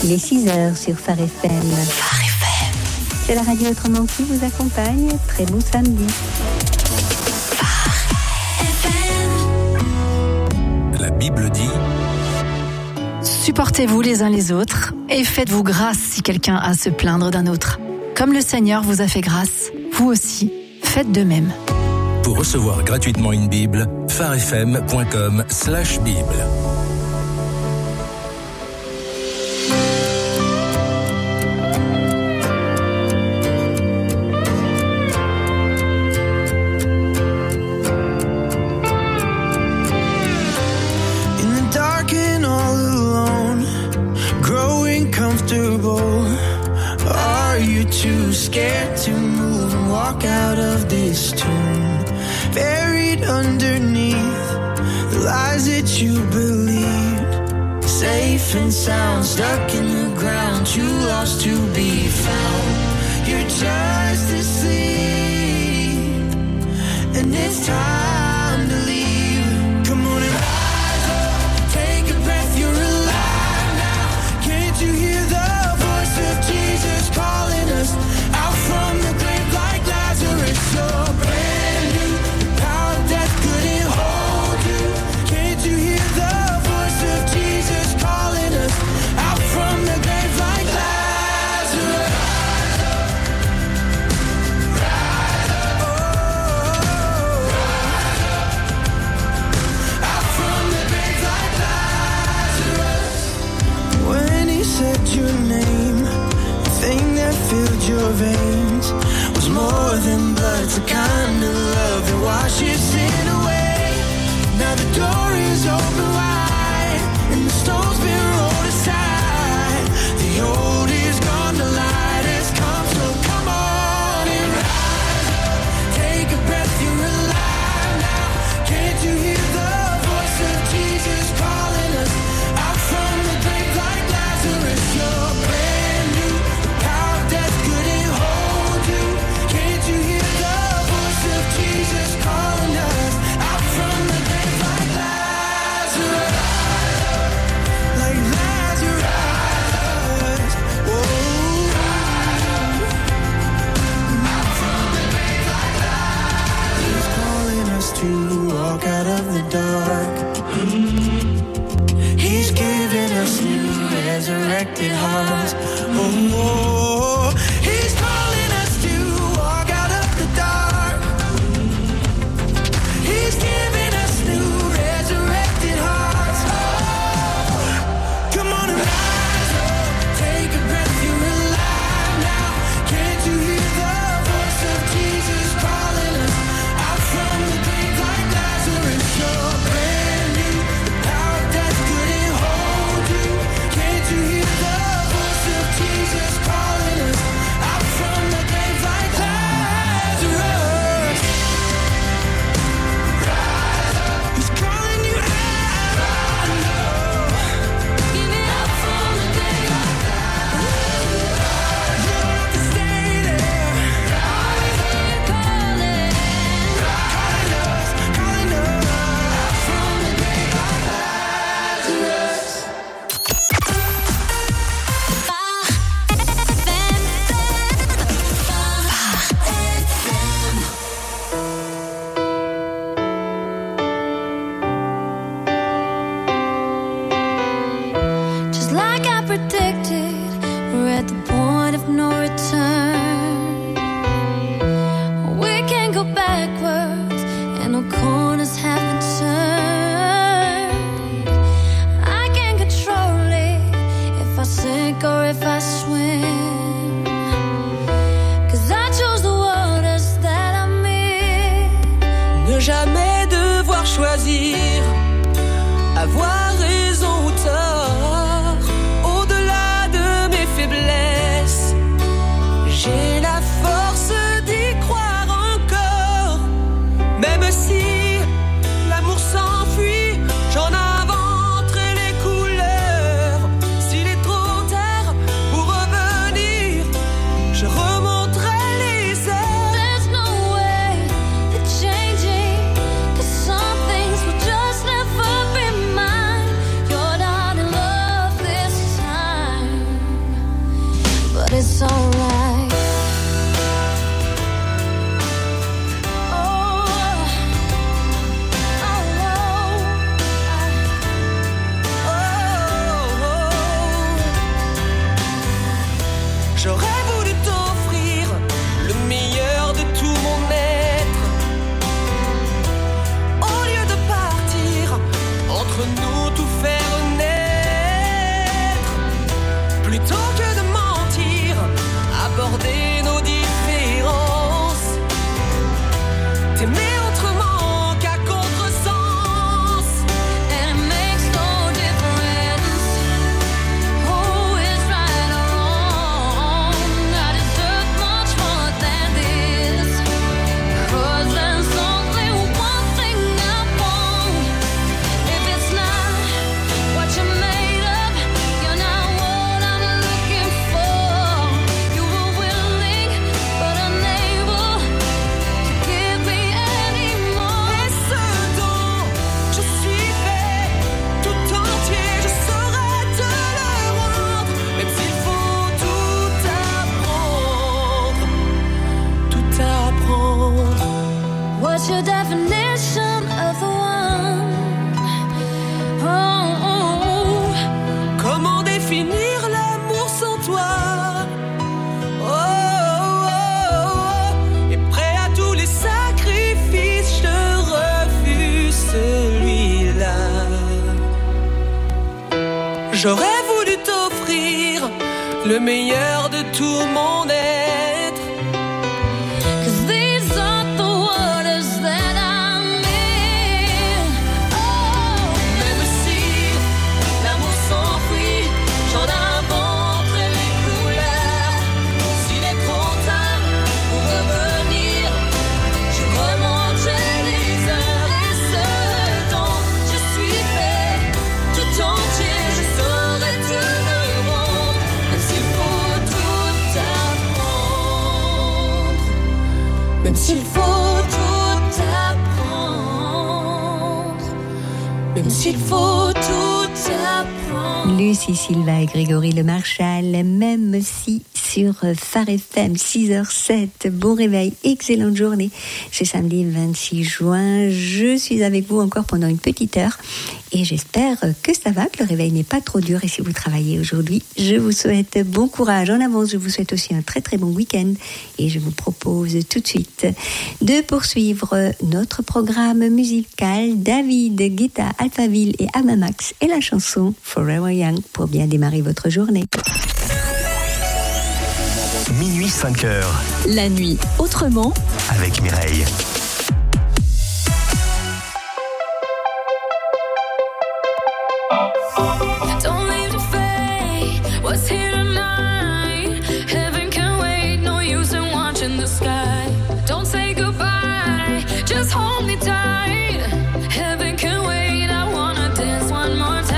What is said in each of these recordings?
Il est 6h sur Phare FM. Phare FM. C'est la radio autrement qui vous accompagne. Très bon samedi. Phare FM. La Bible dit: supportez-vous les uns les autres et faites-vous grâce si quelqu'un a à se plaindre d'un autre. Comme le Seigneur vous a fait grâce, vous aussi, faites de même. Pour recevoir gratuitement une Bible, pharefm.com/Bible. Too scared to move and walk out of this tomb, buried underneath the lies that you believed, safe and sound, stuck in the ground, too lost to be found. You're just asleep, and it's time to leave. Come on and rise up, take a breath, you're alive now. Can't you hear the voice of Jesus calling us out from the grave like Lazarus? You're brand new, the power of death couldn't hold you. Can't you hear the voice of Jesus calling us out from the grave like Lazarus? Rise up, oh, rise up, out from the grave like Lazarus. When he said your name, thing that filled your veins was more than blood. It's the kind of love that washes sin away. Now the door is open wide and the stone's been rolled aside. The old is gone, the light has come. So come on and rise up, take a breath, you're alive now. Can't you hear the voice of Jesus calling us out from the grave like Lazarus? You're brand new, the power of death couldn't hold you. Can't you hear the voice of Jesus calling us out from the grave like Lazarus? Like Lazarus. Whoa. Out from the grave like Lazarus. He's calling us to walk out of the dark. He's giving us new resurrected hearts. Oh, he's calling us to walk out of the dark. He's giving us new resurrected hearts. Oh, come on and rise up, take a breath, you're alive now. Can't you hear the voice of Jesus calling us out from the grave like Lazarus? You're brand new, the power of death couldn't hold you. Can't you hear the voice of Jesus calling us out from the grave like Lazarus? Rise up, he's calling you out. I know. Give it up from the grave like Lazarus. You don't have to stay there. Always here calling us out from the grave like Lazarus. Just like I predicted, we're at the point of no return. We can't go backwards, and no corners have been turned. I can't control it if I sink or if I swim. 'Cause I chose the waters that I'm in. Ne jamais devoir choisir, avoir raison ou tort, au-delà de mes faiblesses, j'ai la force d'y croire encore. Même si l'amour s'enfuit, j'en inventerai les couleurs. S'il est trop tard pour revenir, je remonterai les heures. There's no way to changing, 'cause some things will just never be mine. You're not in love this time. definition of the one. Oh, oh. Comment définir l'amour sans toi? Oh, oh, oh. Et prêt à tous les sacrifices, je refuse celui-là. J'aurais voulu t'offrir le meilleur de tout mon être. Même s'il faut tout apprendre, même s'il faut tout apprendre. Lucie Silva et Grégory Le Marchal, même si sur Phare FM, 6h07. Bon réveil, excellente journée. C'est samedi 26 juin. Je suis avec vous encore pendant une petite heure et j'espère que ça va, que le réveil n'est pas trop dur. Et si vous travaillez aujourd'hui, je vous souhaite bon courage. En avance, je vous souhaite aussi un très très bon week-end et je vous propose tout de suite de poursuivre notre programme musical. David Guetta, Alphaville et Amamax et la chanson Forever Young pour bien démarrer votre journée. Minuit 5h. La nuit autrement Avec Mireille. Don't leave the fate, what's here tonight? Heaven can wait, no use in watching the sky. Don't say goodbye, just hold me tight. Heaven can wait, I wanna dance one more time.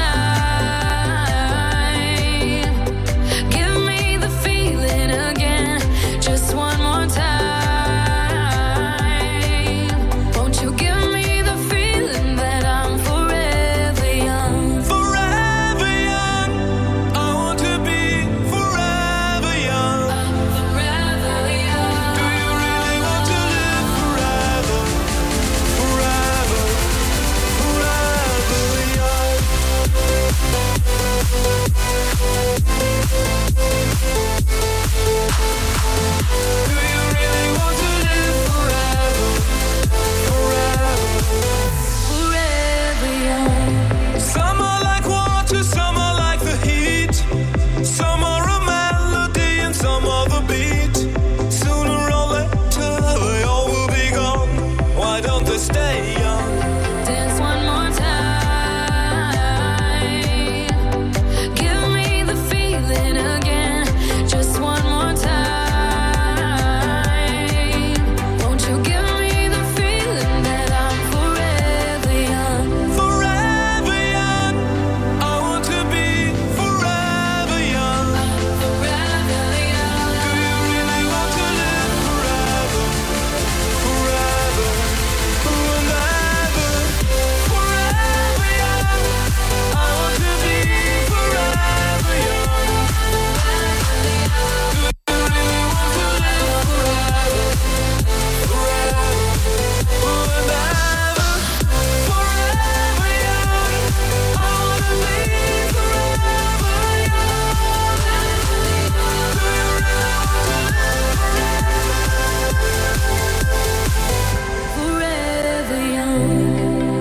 Give me the feeling again, just one more time. Won't you give me the feeling that I'm forever young? Forever young, I want to be forever young. Forever young. Do you really want to live forever? Forever, forever young. Do you really want to live forever? Forever. Forever young. Some are like water, some are like the heat. Some are a melody and some are the beat. Sooner or later they all will be gone. Why don't they stay young? Dance one more time. Give me the feeling again, just one more time. Won't you give me the feeling that I'm forever young? Forever young, I want to be forever young. Forever young. Do you really want to live forever? Forever, forever, forever young. I want to be forever young. Do you really want to live forever? Forever, forever, forever young. I want to be forever young. Forever young.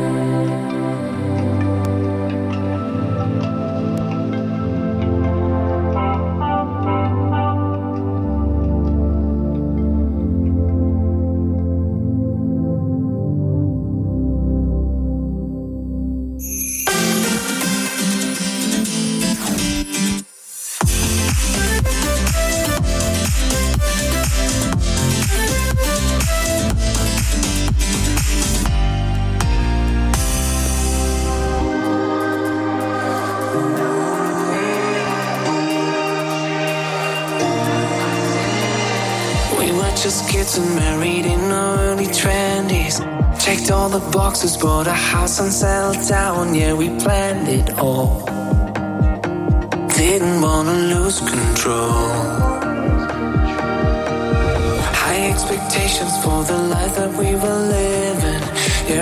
We were just kids and married in our early 20s. Checked all the boxes, bought a house and settled down. Yeah, we planned it all. Didn't wanna lose control. High expectations for the life that we were living.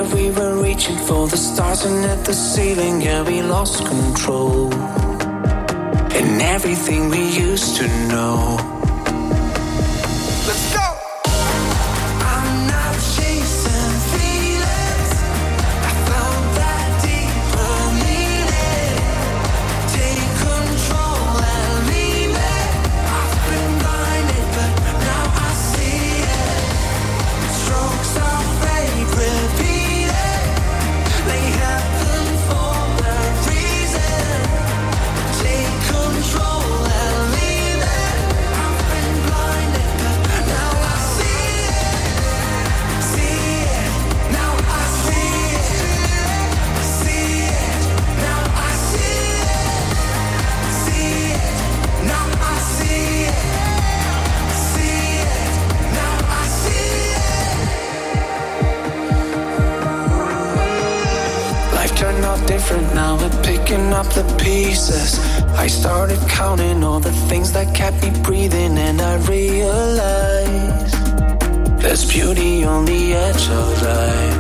we were reaching for the stars and at the ceiling, yeah, we lost control. And everything we used to know. Let's go! I'm not chasing feelings. I found that deeper meaning. Take control and leave it. I've been blinded, but now I see it. Strokes of fate repeated. They happen for a reason. Take control and leave it. I've been blinded, but now I see it. See it, now I see it. See it, now I see it. See it, now I see it. See it, now I see it. Life turned out different, now we're picking up the pieces. I started counting all the things that kept me breathing, and I realized there's beauty on the edge of life.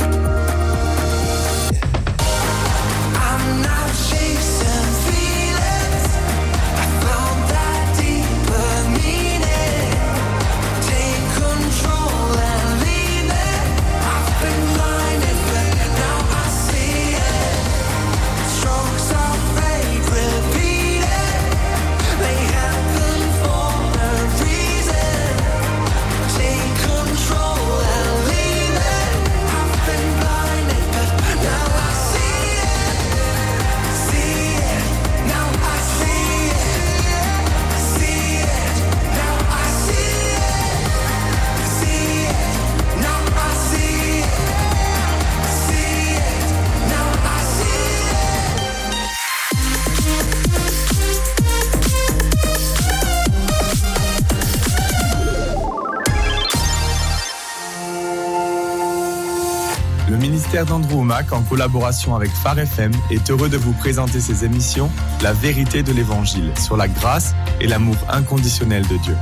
I'm not chasing feelings. I found that deeper meaning. Take control and leave it. I've been blinded, but now I see it. Strokes of fate repeated. They happen for a reason. Take control and leave it. I've been blinded, but now I see it. See it, now I see it. See it, now I see it. See it, now I see it. See it, now I see it. Le ministère d'Andrew Wommack, en collaboration avec Phare FM, est heureux de vous présenter ses émissions La vérité de l'Évangile, sur la grâce et l'amour inconditionnel de Dieu.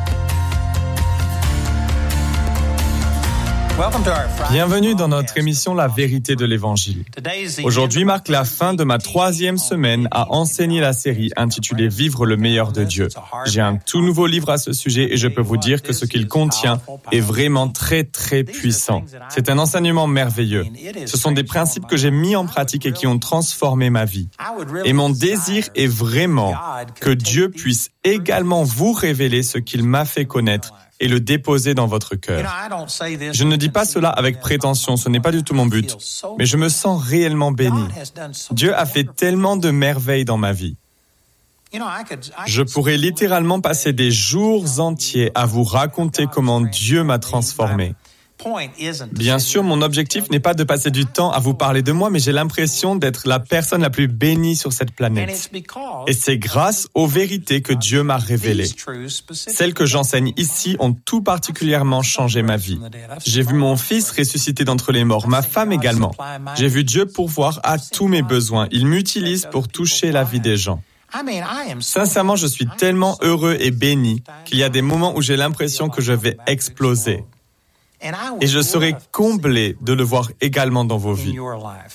Bienvenue dans notre émission La vérité de l'Évangile. Aujourd'hui marque la fin de ma 3e semaine à enseigner la série intitulée Vivre le meilleur de Dieu. J'ai un tout nouveau livre à ce sujet et je peux vous dire que ce qu'il contient est vraiment très très puissant. C'est un enseignement merveilleux. Ce sont des principes que j'ai mis en pratique et qui ont transformé ma vie. Et mon désir est vraiment que Dieu puisse également vous révéler ce qu'il m'a fait connaître et le déposer dans votre cœur. Je ne dis pas cela avec prétention, ce n'est pas du tout mon but, mais je me sens réellement béni. Dieu a fait tellement de merveilles dans ma vie. Je pourrais littéralement passer des jours entiers à vous raconter comment Dieu m'a transformé. Bien sûr, mon objectif n'est pas de passer du temps à vous parler de moi, mais j'ai l'impression d'être la personne la plus bénie sur cette planète. Et c'est grâce aux vérités que Dieu m'a révélées. Celles que j'enseigne ici ont tout particulièrement changé ma vie. J'ai vu mon fils ressusciter d'entre les morts, ma femme également. J'ai vu Dieu pourvoir à tous mes besoins. Il m'utilise pour toucher la vie des gens. Sincèrement, je suis tellement heureux et béni qu'il y a des moments où j'ai l'impression que je vais exploser. Et je serai comblé de le voir également dans vos vies.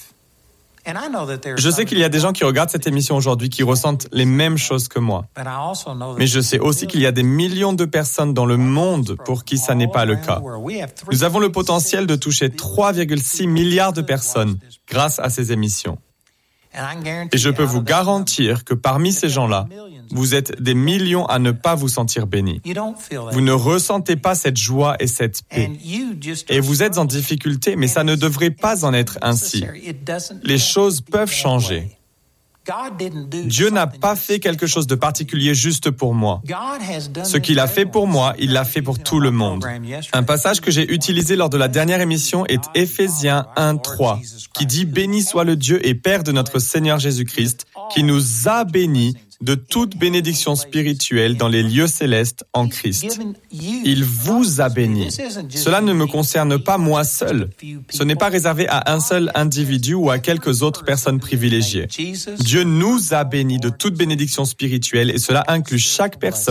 Je sais qu'il y a des gens qui regardent cette émission aujourd'hui qui ressentent les mêmes choses que moi. Mais je sais aussi qu'il y a des millions de personnes dans le monde pour qui ça n'est pas le cas. Nous avons le potentiel de toucher 3,6 milliards de personnes grâce à ces émissions. Et je peux vous garantir que parmi ces gens-là, vous êtes des millions à ne pas vous sentir bénis. Vous ne ressentez pas cette joie et cette paix. Et vous êtes en difficulté, mais ça ne devrait pas en être ainsi. Les choses peuvent changer. Dieu n'a pas fait quelque chose de particulier juste pour moi. Ce qu'il a fait pour moi, il l'a fait pour tout le monde. Un passage que j'ai utilisé lors de la dernière émission est Éphésiens 1:3, qui dit « Béni soit le Dieu et Père de notre Seigneur Jésus-Christ, qui nous a bénis de toute bénédiction spirituelle dans les lieux célestes en Christ. Il vous a béni. Cela ne me concerne pas moi seul. Ce n'est pas réservé à un seul individu ou à quelques autres personnes privilégiées. Dieu nous a bénis de toute bénédiction spirituelle et cela inclut chaque personne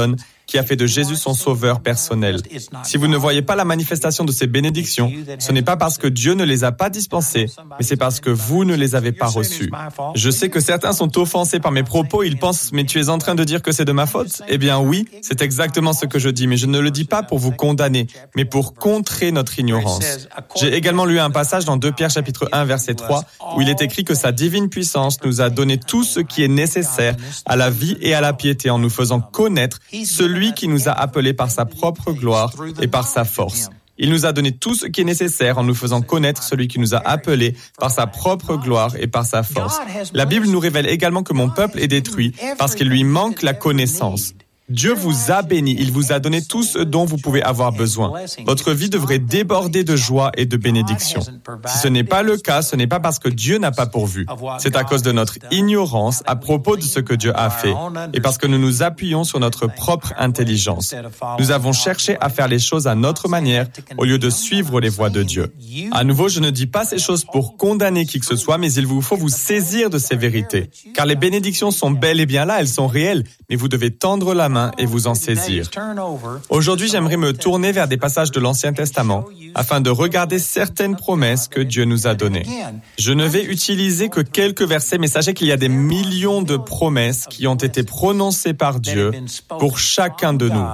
qui a fait de Jésus son sauveur personnel. Si vous ne voyez pas la manifestation de ces bénédictions, ce n'est pas parce que Dieu ne les a pas dispensées, mais c'est parce que vous ne les avez pas reçues. Je sais que certains sont offensés par mes propos, ils pensent « mais tu es en train de dire que c'est de ma faute ?» Eh bien oui, c'est exactement ce que je dis, mais je ne le dis pas pour vous condamner, mais pour contrer notre ignorance. J'ai également lu un passage dans 2 Pierre chapitre 1 verset 3 où il est écrit que sa divine puissance nous a donné tout ce qui est nécessaire à la vie et à la piété en nous faisant connaître celui qui nous a appelés par sa propre gloire et par sa force. Il nous a donné tout ce qui est nécessaire en nous faisant connaître celui qui nous a appelés par sa propre gloire et par sa force. La Bible nous révèle également que mon peuple est détruit parce qu'il lui manque la connaissance. Dieu vous a béni, il vous a donné tout ce dont vous pouvez avoir besoin. Votre vie devrait déborder de joie et de bénédiction. Si ce n'est pas le cas, ce n'est pas parce que Dieu n'a pas pourvu. C'est à cause de notre ignorance à propos de ce que Dieu a fait et parce que nous nous appuyons sur notre propre intelligence. Nous avons cherché à faire les choses à notre manière au lieu de suivre les voies de Dieu. À nouveau, je ne dis pas ces choses pour condamner qui que ce soit, mais il vous faut vous saisir de ces vérités. Car les bénédictions sont bel et bien là, elles sont réelles, mais vous devez tendre la main et vous en saisir. Aujourd'hui, j'aimerais me tourner vers des passages de l'Ancien Testament afin de regarder certaines promesses que Dieu nous a données. Je ne vais utiliser que quelques versets, mais sachez qu'il y a des millions de promesses qui ont été prononcées par Dieu pour chacun de nous.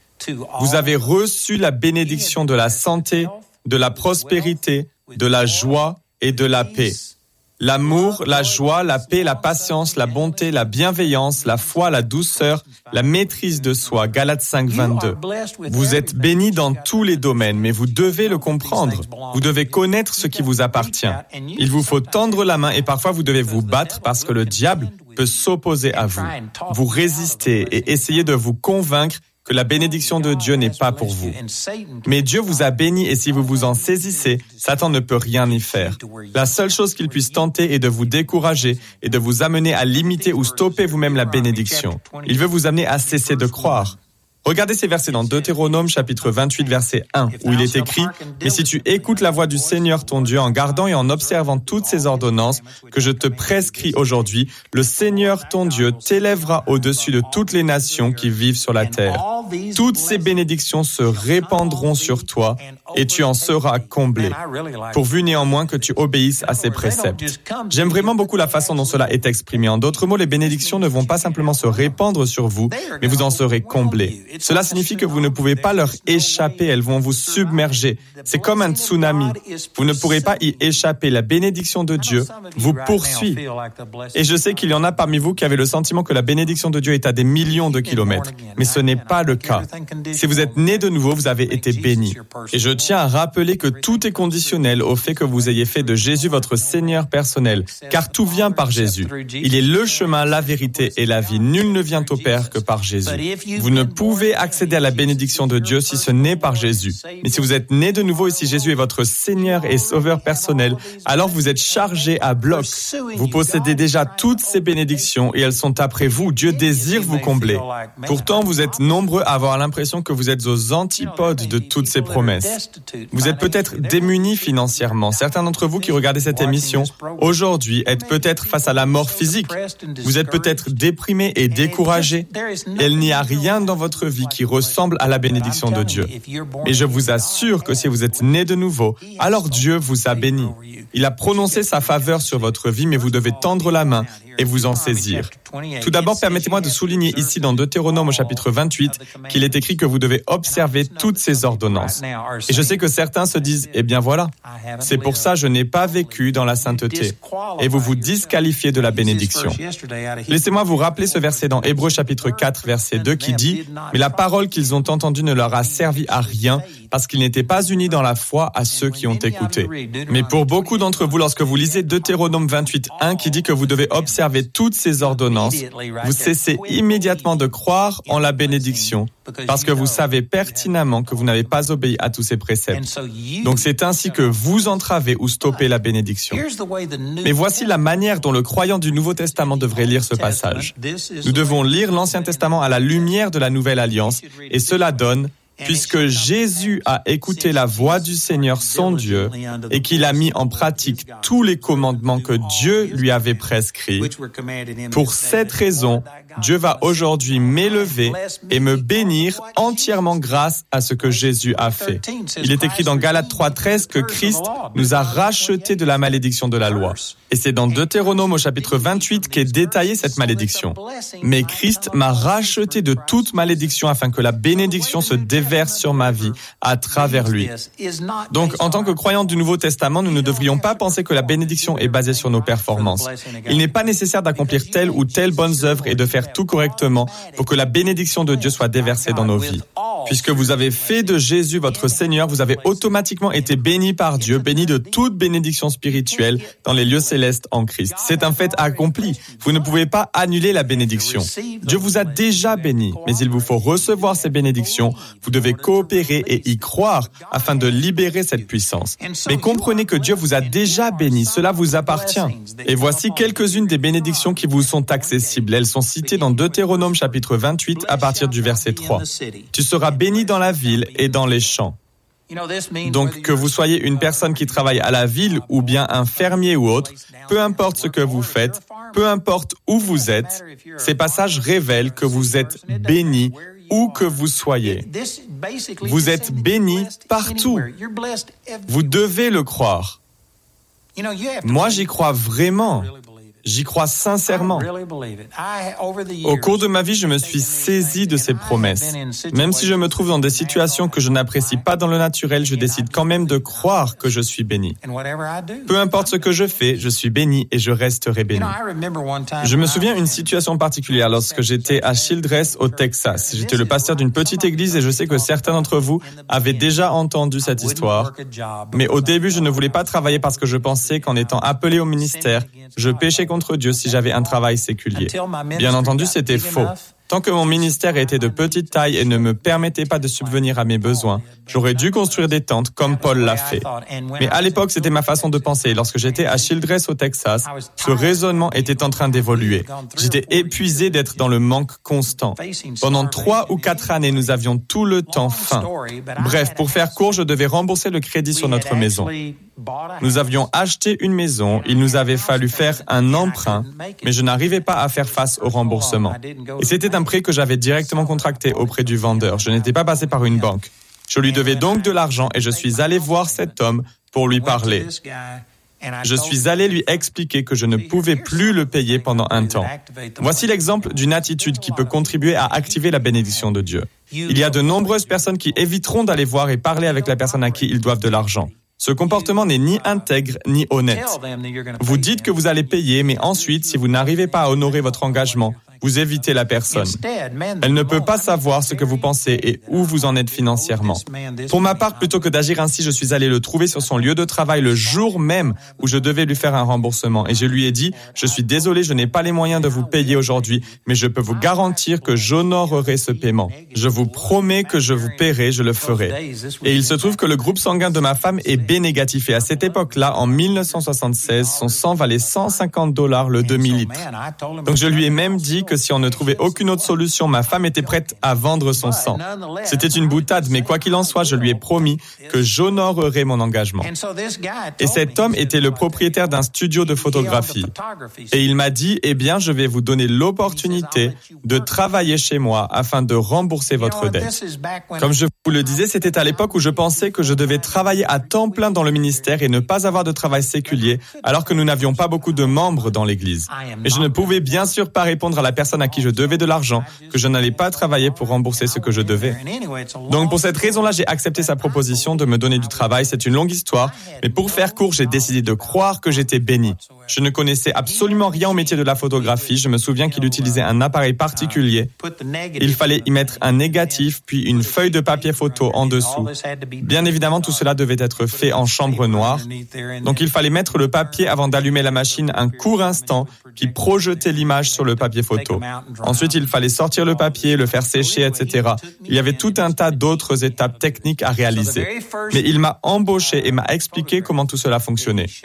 Vous avez reçu la bénédiction de la santé, de la prospérité, de la joie et de la paix. L'amour, la joie, la paix, la patience, la bonté, la bienveillance, la foi, la douceur, la maîtrise de soi. Galates 5, 22. Vous êtes bénis dans tous les domaines, mais vous devez le comprendre. Vous devez connaître ce qui vous appartient. Il vous faut tendre la main et parfois vous devez vous battre parce que le diable peut s'opposer à vous. Vous résistez et essayez de vous convaincre que la bénédiction de Dieu n'est pas pour vous. Mais Dieu vous a béni et si vous vous en saisissez, Satan ne peut rien y faire. La seule chose qu'il puisse tenter est de vous décourager et de vous amener à limiter ou stopper vous-même la bénédiction. Il veut vous amener à cesser de croire. Regardez ces versets dans Deutéronome chapitre 28 verset 1 où il est écrit « Mais si tu écoutes la voix du Seigneur ton Dieu en gardant et en observant toutes ces ordonnances que je te prescris aujourd'hui, le Seigneur ton Dieu t'élèvera au-dessus de toutes les nations qui vivent sur la terre. Toutes ces bénédictions se répandront sur toi et tu en seras comblé, pourvu néanmoins que tu obéisses à ces préceptes. » J'aime vraiment beaucoup la façon dont cela est exprimé. En d'autres mots, les bénédictions ne vont pas simplement se répandre sur vous, mais vous en serez comblés. Cela signifie que vous ne pouvez pas leur échapper, elles vont vous submerger. C'est comme un tsunami. Vous ne pourrez pas y échapper. La bénédiction de Dieu vous poursuit. Et je sais qu'il y en a parmi vous qui avez le sentiment que la bénédiction de Dieu est à des millions de kilomètres. Mais ce n'est pas le cas. Si vous êtes né de nouveau, vous avez été béni. Et je tiens à rappeler que tout est conditionnel au fait que vous ayez fait de Jésus votre Seigneur personnel. Car tout vient par Jésus. Il est le chemin, la vérité et la vie. Nul ne vient au Père que par Jésus. Vous ne pouvez accéder à la bénédiction de Dieu si ce n'est par Jésus. Mais si vous êtes né de nouveau et si Jésus est votre Seigneur et Sauveur personnel, alors vous êtes chargé à bloc. Vous possédez déjà toutes ces bénédictions et elles sont après vous. Dieu désire vous combler. Pourtant, vous êtes nombreux à avoir l'impression que vous êtes aux antipodes de toutes ces promesses. Vous êtes peut-être démunis financièrement. Certains d'entre vous qui regardez cette émission aujourd'hui êtes peut-être face à la mort physique. Vous êtes peut-être déprimés et découragés. Il n'y a rien dans votre vie qui ressemble à la bénédiction de Dieu. Mais je vous assure que si vous êtes né de nouveau, alors Dieu vous a béni. Il a prononcé sa faveur sur votre vie, mais vous devez tendre la main et vous en saisir. Tout d'abord, permettez-moi de souligner ici dans Deutéronome au chapitre 28 qu'il est écrit que vous devez observer toutes ces ordonnances. Et je sais que certains se disent, eh bien voilà, c'est pour ça je n'ai pas vécu dans la sainteté. Et vous vous disqualifiez de la bénédiction. Laissez-moi vous rappeler ce verset dans Hébreux chapitre 4 verset 2 qui dit « Mais la parole qu'ils ont entendue ne leur a servi à rien parce qu'ils n'étaient pas unis dans la foi à ceux qui ont écouté. » Mais pour beaucoup d'entre vous, lorsque vous lisez Deutéronome 28:1 qui dit que vous devez observer toutes ces ordonnances, vous cessez immédiatement de croire en la bénédiction parce que vous savez pertinemment que vous n'avez pas obéi à tous ces préceptes. Donc c'est ainsi que vous entravez ou stoppez la bénédiction. Mais voici la manière dont le croyant du Nouveau Testament devrait lire ce passage. Nous devons lire l'Ancien Testament à la lumière de la Nouvelle Alliance et cela donne puisque Jésus a écouté la voix du Seigneur son Dieu et qu'il a mis en pratique tous les commandements que Dieu lui avait prescrits. Pour cette raison, Dieu va aujourd'hui m'élever et me bénir entièrement grâce à ce que Jésus a fait. Il est écrit dans Galates 3:13 que Christ nous a rachetés de la malédiction de la loi. Et c'est dans Deutéronome au chapitre 28 qu'est détaillée cette malédiction. Mais Christ m'a racheté de toute malédiction afin que la bénédiction se déverse sur ma vie à travers lui. Donc, en tant que croyants du Nouveau Testament, nous ne devrions pas penser que la bénédiction est basée sur nos performances. Il n'est pas nécessaire d'accomplir telle ou telle bonne œuvre et de faire tout correctement pour que la bénédiction de Dieu soit déversée dans nos vies. Puisque vous avez fait de Jésus votre Seigneur, vous avez automatiquement été bénis par Dieu, bénis de toute bénédiction spirituelle dans les lieux célestes en Christ. C'est un fait accompli. Vous ne pouvez pas annuler la bénédiction. Dieu vous a déjà béni, mais il vous faut recevoir ces bénédictions. Vous devez coopérer et y croire afin de libérer cette puissance. Mais comprenez que Dieu vous a déjà béni, cela vous appartient. Et voici quelques-unes des bénédictions qui vous sont accessibles. Elles sont citées dans Deutéronome chapitre 28 à partir du verset 3. Tu seras béni dans la ville et dans les champs. Donc, que vous soyez une personne qui travaille à la ville ou bien un fermier ou autre, peu importe ce que vous faites, peu importe où vous êtes, ces passages révèlent que vous êtes béni où que vous soyez. Vous êtes béni partout. Vous devez le croire. Moi, j'y crois vraiment. J'y crois sincèrement. Au cours de ma vie, je me suis saisi de ces promesses. Même si je me trouve dans des situations que je n'apprécie pas dans le naturel, je décide quand même de croire que je suis béni. Peu importe ce que je fais, je suis béni et je resterai béni. Je me souviens d'une situation particulière lorsque j'étais à Childress, au Texas. J'étais le pasteur d'une petite église et je sais que certains d'entre vous avaient déjà entendu cette histoire. Mais au début, je ne voulais pas travailler parce que je pensais qu'en étant appelé au ministère, je péchais contre Dieu si j'avais un travail séculier. Bien entendu, c'était faux. Tant que mon ministère était de petite taille et ne me permettait pas de subvenir à mes besoins, j'aurais dû construire des tentes comme Paul l'a fait. Mais à l'époque, c'était ma façon de penser. Lorsque j'étais à Childress au Texas, ce raisonnement était en train d'évoluer. J'étais épuisé d'être dans le manque constant. Pendant 3 ou 4 années, nous avions tout le temps faim. Bref, pour faire court, je devais rembourser le crédit sur notre maison. Nous avions acheté une maison, il nous avait fallu faire un emprunt, mais je n'arrivais pas à faire face au remboursement. Et c'était un prêt que j'avais directement contracté auprès du vendeur. Je n'étais pas passé par une banque. Je lui devais donc de l'argent et je suis allé voir cet homme pour lui parler. Je suis allé lui expliquer que je ne pouvais plus le payer pendant un temps. Voici l'exemple d'une attitude qui peut contribuer à activer la bénédiction de Dieu. Il y a de nombreuses personnes qui éviteront d'aller voir et parler avec la personne à qui ils doivent de l'argent. Ce comportement n'est ni intègre ni honnête. Vous dites que vous allez payer, mais ensuite, si vous n'arrivez pas à honorer votre engagement, vous évitez la personne. Elle ne peut pas savoir ce que vous pensez et où vous en êtes financièrement. Pour ma part, plutôt que d'agir ainsi, je suis allé le trouver sur son lieu de travail le jour même où je devais lui faire un remboursement. Et je lui ai dit, je suis désolé, je n'ai pas les moyens de vous payer aujourd'hui, mais je peux vous garantir que j'honorerai ce paiement. Je vous promets que je vous paierai, je le ferai. Et il se trouve que le groupe sanguin de ma femme est B négatif. Et à cette époque-là, en 1976, son sang valait $150 le demi-litre. Donc je lui ai même dit que si on ne trouvait aucune autre solution, ma femme était prête à vendre son sang. C'était une boutade, mais quoi qu'il en soit, je lui ai promis que j'honorerais mon engagement. Et cet homme était le propriétaire d'un studio de photographie. Et il m'a dit, eh bien, je vais vous donner l'opportunité de travailler chez moi afin de rembourser votre dette. Comme je vous le disais, c'était à l'époque où je pensais que je devais travailler à temps plein dans le ministère et ne pas avoir de travail séculier, alors que nous n'avions pas beaucoup de membres dans l'église. Mais je ne pouvais bien sûr pas répondre à la personne à qui je devais de l'argent, que je n'allais pas travailler pour rembourser ce que je devais. Donc pour cette raison-là, j'ai accepté sa proposition de me donner du travail. C'est une longue histoire, mais pour faire court, j'ai décidé de croire que j'étais béni. Je ne connaissais absolument rien au métier de la photographie. Je me souviens qu'il utilisait un appareil particulier. Il fallait y mettre un négatif, puis une feuille de papier photo en dessous. Bien évidemment, tout cela devait être fait en chambre noire. Donc il fallait mettre le papier avant d'allumer la machine un court instant, puis projeter l'image sur le papier photo. Ensuite, il fallait sortir le papier, le faire sécher, etc. Il y avait tout un tas d'autres étapes techniques à réaliser. Mais il m'a embauché et m'a expliqué comment tout cela fonctionnait.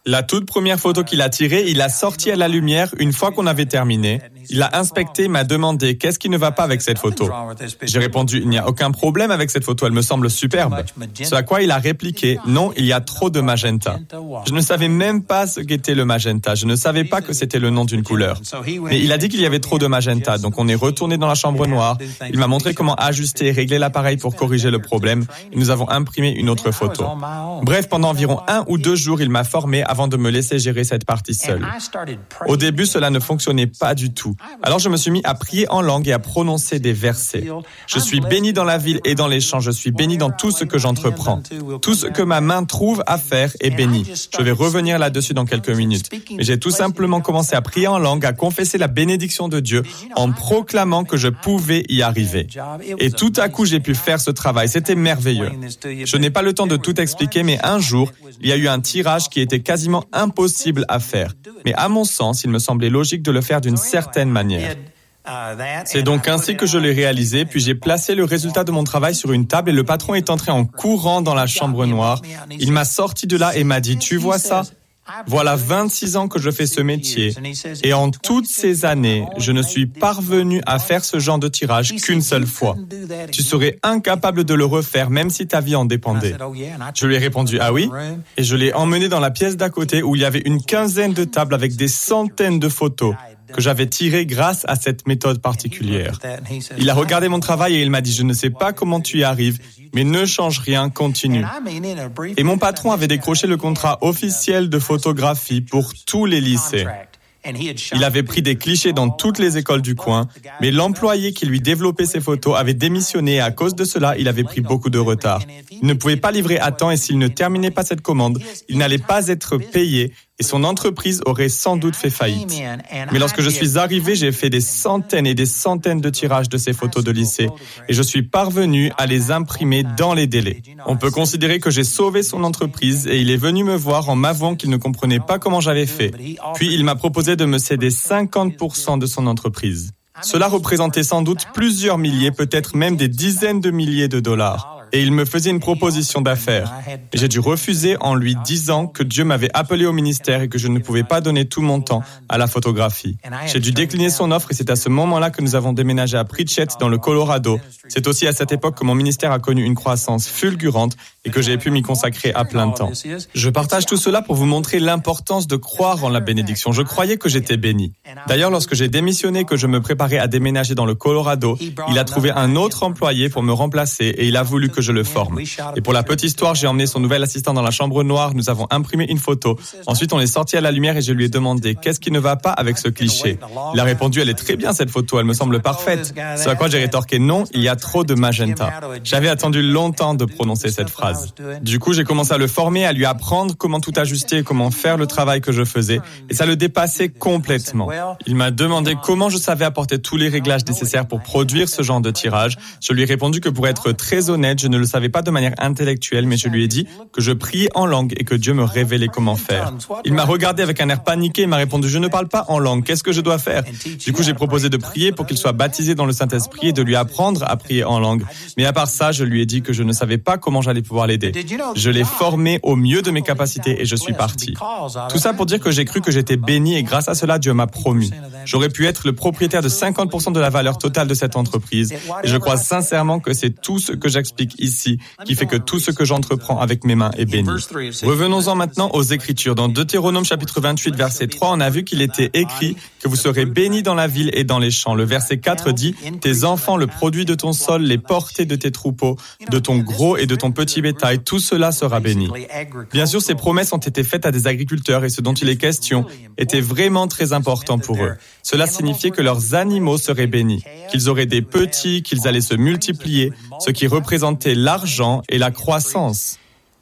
La toute première photo qu'il a tirée, il l'a sortie à la lumière une fois qu'on avait terminé. Il l'a inspectée et m'a demandé « Qu'est-ce qui ne va pas avec cette photo ?» J'ai répondu « Il n'y a aucun problème avec cette photo, elle me semble superbe. » Ce à quoi il a répliqué « Non, il y a trop de magenta. » Je ne savais même pas ce qu'était le magenta. Je ne savais pas que c'était le nom d'une couleur. Mais il a dit qu'il y avait trop de magenta, donc on est retourné dans la chambre noire. Il m'a montré comment ajuster et régler l'appareil pour corriger le problème et nous avons imprimé une autre photo. Bref, pendant environ 1 ou 2 jours, il m'a formé avant de me laisser gérer cette partie seule. Au début, cela ne fonctionnait pas du tout. Alors je me suis mis à prier en langue et à prononcer des versets. Je suis béni dans la ville et dans les champs. Je suis béni dans tout ce que j'entreprends. Tout ce que ma main trouve à faire est béni. Je vais revenir là-dessus dans quelques minutes. Mais j'ai tout simplement commencé à prier en langue, à confesser la bénédiction de Dieu en proclamant que je pouvais y arriver. Et tout à coup, j'ai pu faire ce travail. C'était merveilleux. Je n'ai pas le temps de tout expliquer, mais un jour, il y a eu un tirage qui était quasiment impossible à faire. Mais à mon sens, il me semblait logique de le faire d'une certaine manière. C'est donc ainsi que je l'ai réalisé, puis j'ai placé le résultat de mon travail sur une table et le patron est entré en courant dans la chambre noire. Il m'a sorti de là et m'a dit « Tu vois ça ? Voilà 26 ans que je fais ce métier et en toutes ces années, je ne suis parvenu à faire ce genre de tirage qu'une seule fois. Tu serais incapable de le refaire même si ta vie en dépendait. » Je lui ai répondu « Ah oui ?» et je l'ai emmené dans la pièce d'à côté où il y avait une quinzaine de tables avec des centaines de photos que j'avais tirées grâce à cette méthode particulière. Il a regardé mon travail et il m'a dit « Je ne sais pas comment tu y arrives, mais ne change rien, continue. » Et mon patron avait décroché le contrat officiel de photographie pour tous les lycées. Il avait pris des clichés dans toutes les écoles du coin, mais l'employé qui lui développait ces photos avait démissionné et à cause de cela, il avait pris beaucoup de retard. Il ne pouvait pas livrer à temps et s'il ne terminait pas cette commande, il n'allait pas être payé et son entreprise aurait sans doute fait faillite. Mais lorsque je suis arrivé, j'ai fait des centaines et des centaines de tirages de ces photos de lycée et je suis parvenu à les imprimer dans les délais. On peut considérer que j'ai sauvé son entreprise et il est venu me voir en m'avouant qu'il ne comprenait pas comment j'avais fait. Puis il m'a proposé de me céder 50% de son entreprise. Cela représentait sans doute plusieurs milliers, peut-être même des dizaines de milliers de dollars. Et il me faisait une proposition d'affaires. J'ai dû refuser en lui disant que Dieu m'avait appelé au ministère et que je ne pouvais pas donner tout mon temps à la photographie. J'ai dû décliner son offre et c'est à ce moment-là que nous avons déménagé à Pritchett dans le Colorado. C'est aussi à cette époque que mon ministère a connu une croissance fulgurante et que j'ai pu m'y consacrer à plein temps. Je partage tout cela pour vous montrer l'importance de croire en la bénédiction. Je croyais que j'étais béni. D'ailleurs, lorsque j'ai démissionné, que je me préparais à déménager dans le Colorado, il a trouvé un autre employé pour me remplacer et il a voulu que je le forme. Et pour la petite histoire, j'ai emmené son nouvel assistant dans la chambre noire, nous avons imprimé une photo. Ensuite, on est sorti à la lumière et je lui ai demandé « Qu'est-ce qui ne va pas avec ce cliché ?» Il a répondu « Elle est très bien cette photo, elle me semble parfaite. » C'est à quoi j'ai rétorqué « Non, il y a trop de magenta. » J'avais attendu longtemps de prononcer cette phrase. Du coup, j'ai commencé à le former, à lui apprendre comment tout ajuster, comment faire le travail que je faisais. Et ça le dépassait complètement. Il m'a demandé comment je savais apporter tous les réglages nécessaires pour produire ce genre de tirage. Je lui ai répondu que pour être très honnête, je ne le savais pas de manière intellectuelle, mais je lui ai dit que je priais en langue et que Dieu me révélait comment faire. Il m'a regardé avec un air paniqué et m'a répondu « Je ne parle pas en langue, qu'est-ce que je dois faire ?» Du coup, j'ai proposé de prier pour qu'il soit baptisé dans le Saint-Esprit et de lui apprendre à prier en langue. Mais à part ça, je lui ai dit que je ne savais pas comment j'allais pouvoir l'aider. Je l'ai formé au mieux de mes capacités et je suis parti. Tout ça pour dire que j'ai cru que j'étais béni et grâce à cela, Dieu m'a promu. J'aurais pu être le propriétaire de 50% de la valeur totale de cette entreprise et je crois sincèrement que c'est tout ce que j'explique ici qui fait que tout ce que j'entreprends avec mes mains est béni. Revenons-en maintenant aux Écritures. Dans Deutéronome chapitre 28, verset 3, on a vu qu'il était écrit que vous serez bénis dans la ville et dans les champs. Le verset 4 dit « Tes enfants, le produit de ton sol, les portées de tes troupeaux, de ton gros et de ton petit bétail, tout cela sera béni. » Bien sûr, ces promesses ont été faites à des agriculteurs et ce dont il est question était vraiment très important pour eux. Cela signifiait que leurs animaux seraient bénis, qu'ils auraient des petits, qu'ils allaient se multiplier, ce qui représentait l'argent et la croissance.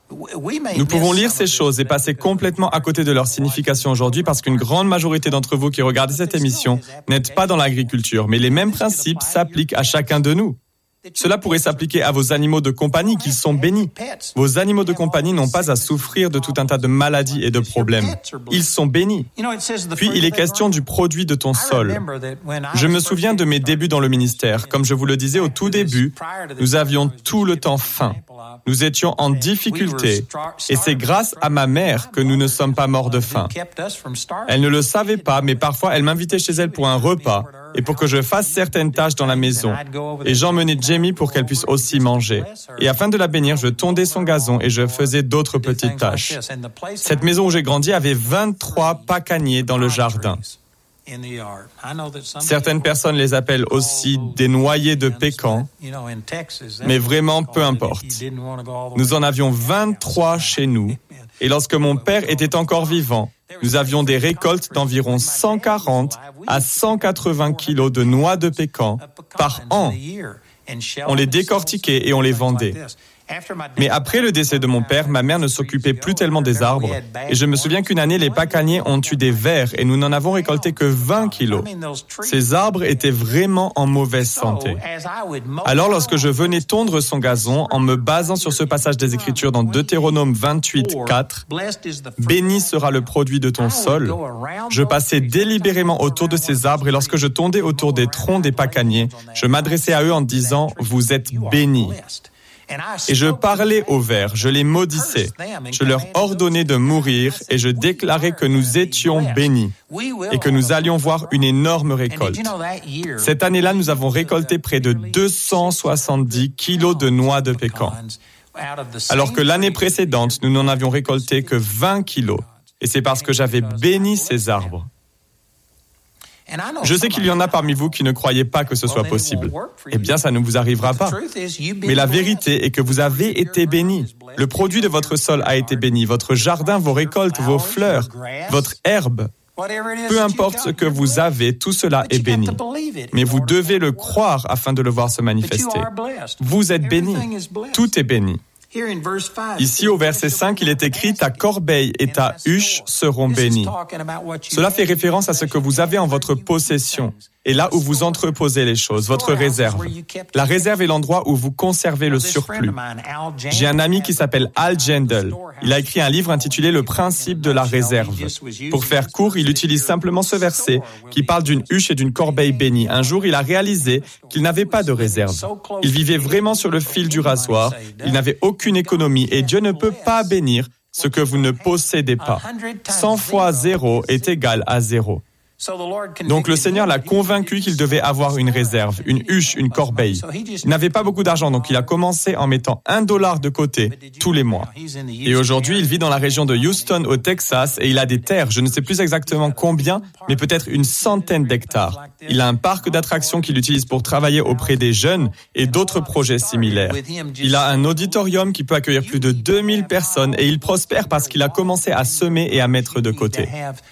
Nous pouvons lire ces choses et passer complètement à côté de leur signification aujourd'hui parce qu'une grande majorité d'entre vous qui regardez cette émission n'êtes pas dans l'agriculture, mais les mêmes principes s'appliquent à chacun de nous. Cela pourrait s'appliquer à vos animaux de compagnie, qu'ils sont bénis. Vos animaux de compagnie n'ont pas à souffrir de tout un tas de maladies et de problèmes. Ils sont bénis. Puis, il est question du produit de ton sol. Je me souviens de mes débuts dans le ministère. Comme je vous le disais au tout début, nous avions tout le temps faim. Nous étions en difficulté. Et c'est grâce à ma mère que nous ne sommes pas morts de faim. Elle ne le savait pas, mais parfois elle m'invitait chez elle pour un repas et pour que je fasse certaines tâches dans la maison. Et j'emmenais Jamie pour qu'elle puisse aussi manger. Et afin de la bénir, je tondais son gazon et je faisais d'autres petites tâches. Cette maison où j'ai grandi avait 23 pacaniers dans le jardin. Certaines personnes les appellent aussi des noyers de pécan, mais vraiment peu importe. Nous en avions 23 chez nous, et lorsque mon père était encore vivant, nous avions des récoltes d'environ 140 à 180 kilos de noix de pécan par an. On les décortiquait et on les vendait. Mais après le décès de mon père, ma mère ne s'occupait plus tellement des arbres. Et je me souviens qu'une année, les pacaniers ont eu des vers et nous n'en avons récolté que 20 kilos. Ces arbres étaient vraiment en mauvaise santé. Alors lorsque je venais tondre son gazon, en me basant sur ce passage des Écritures dans Deutéronome 28, 4, « Béni sera le produit de ton sol », je passais délibérément autour de ces arbres et lorsque je tondais autour des troncs des pacaniers, je m'adressais à eux en disant « Vous êtes bénis ». Et je parlais aux vers, je les maudissais, je leur ordonnais de mourir et je déclarais que nous étions bénis et que nous allions voir une énorme récolte. Cette année-là, nous avons récolté près de 270 kilos de noix de pécan, alors que l'année précédente, nous n'en avions récolté que 20 kilos. Et c'est parce que j'avais béni ces arbres. Je sais qu'il y en a parmi vous qui ne croyez pas que ce soit possible. Eh bien, ça ne vous arrivera pas. Mais la vérité est que vous avez été bénis. Le produit de votre sol a été béni. Votre jardin, vos récoltes, vos fleurs, votre herbe. Peu importe ce que vous avez, tout cela est béni. Mais vous devez le croire afin de le voir se manifester. Vous êtes bénis. Tout est béni. Ici, au verset 5, il est écrit « Ta corbeille et ta huche seront bénies ». Cela fait référence à ce que vous avez en votre possession et là où vous entreposez les choses, votre réserve. La réserve est l'endroit où vous conservez le surplus. J'ai un ami qui s'appelle Al Gendel. Il a écrit un livre intitulé « Le principe de la réserve ». Pour faire court, il utilise simplement ce verset qui parle d'une huche et d'une corbeille bénie. Un jour, il a réalisé qu'il n'avait pas de réserve. Il vivait vraiment sur le fil du rasoir. Il n'avait aucune économie et Dieu ne peut pas bénir ce que vous ne possédez pas. 100 fois 0 est égal à 0. Donc le Seigneur l'a convaincu qu'il devait avoir une réserve, une huche, une corbeille. Il n'avait pas beaucoup d'argent, donc il a commencé en mettant $1 de côté tous les mois. Et aujourd'hui, il vit dans la région de Houston, au Texas, et il a des terres, je ne sais plus exactement combien, mais peut-être une centaine d'hectares. Il a un parc d'attractions qu'il utilise pour travailler auprès des jeunes et d'autres projets similaires. Il a un auditorium qui peut accueillir plus de 2000 personnes et il prospère parce qu'il a commencé à semer et à mettre de côté.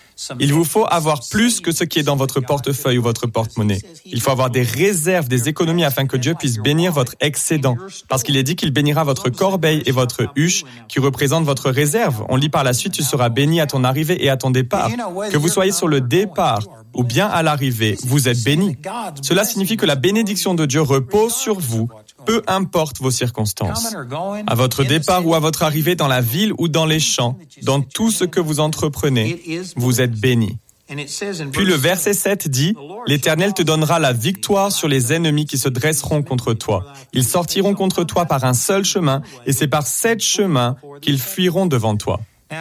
Il vous faut avoir plus que ce qui est dans votre portefeuille ou votre porte-monnaie. Il faut avoir des réserves, des économies afin que Dieu puisse bénir votre excédent. Parce qu'il est dit qu'il bénira votre corbeille et votre huche qui représentent votre réserve. On lit par la suite, tu seras béni à ton arrivée et à ton départ. Que vous soyez sur le départ ou bien à l'arrivée, vous êtes béni. Cela signifie que la bénédiction de Dieu repose sur vous, peu importe vos circonstances. À votre départ ou à votre arrivée dans la ville ou dans les champs, dans tout ce que vous entreprenez, vous êtes béni. Puis le verset 7 dit, « L'Éternel te donnera la victoire sur les ennemis qui se dresseront contre toi. Ils sortiront contre toi par un seul chemin, et c'est par 7 chemins qu'ils fuiront devant toi. »